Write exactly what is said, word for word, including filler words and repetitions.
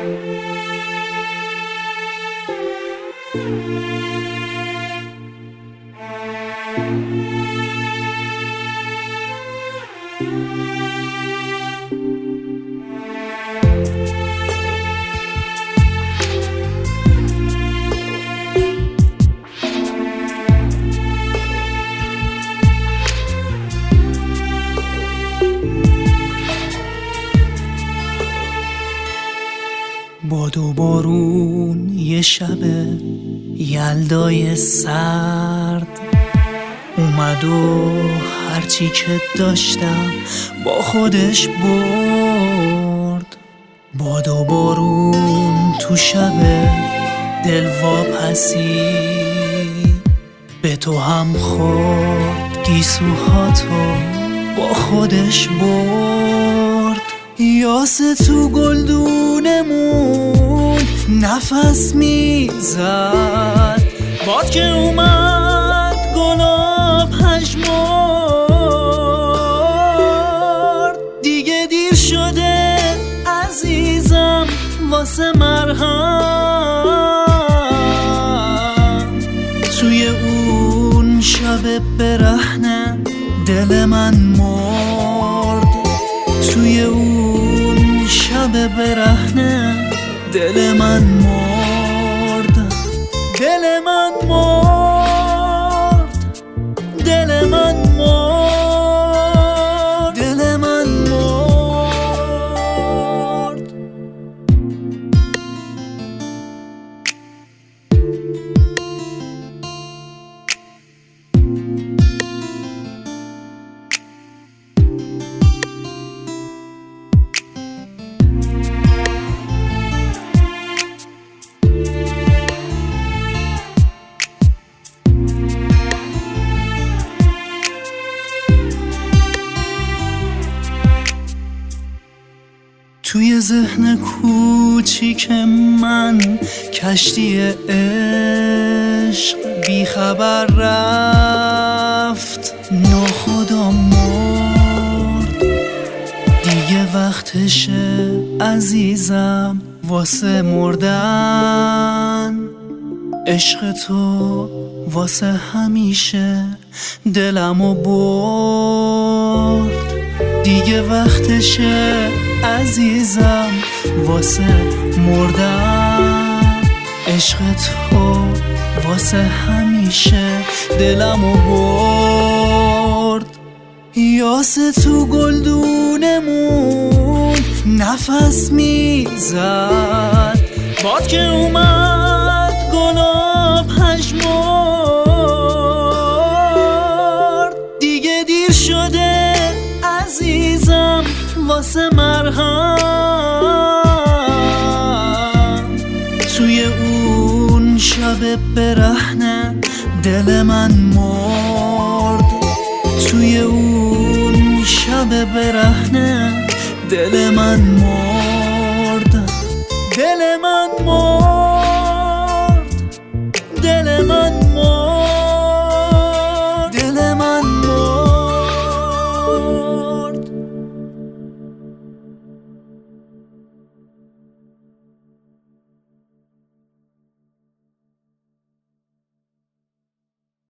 باد و بارون یه شب یلدای سرد اومد و هرچی که داشتم با خودش برد. باد و بارون تو شب دلواپسی به تو هم خورد، گیسوهاتو با خودش برد. یاسه تو گلدونمون نفس میزد، باد که اومد گلاب پژمرد. دیگه دیر شده عزیزم واسه مرهم، توی اون شب برهنه دل من مرد. توی اون شب برهنه دل من مرد. دل من مرد، دل من مرد، دل من مرد. توی ذهن کوچیک من کشتی عشق بی خبر رفت، ناخدا مرد. دیگه وقتشه عزیزم واسه مردن، عشق تو واسه همیشه دلمو برد. دیگه وقتشه عزیزم واسه مردن، عشق تو واسه همیشه دلمو برد. یاسه تو گلدونمون نفس میزد، باد که اومد گلاب پژمرد. دیگه دیر شده عزیزم واسه مرهم، توی اون شب برهنه دل من مرد. توی اون شب برهنه دل من مرد. دل من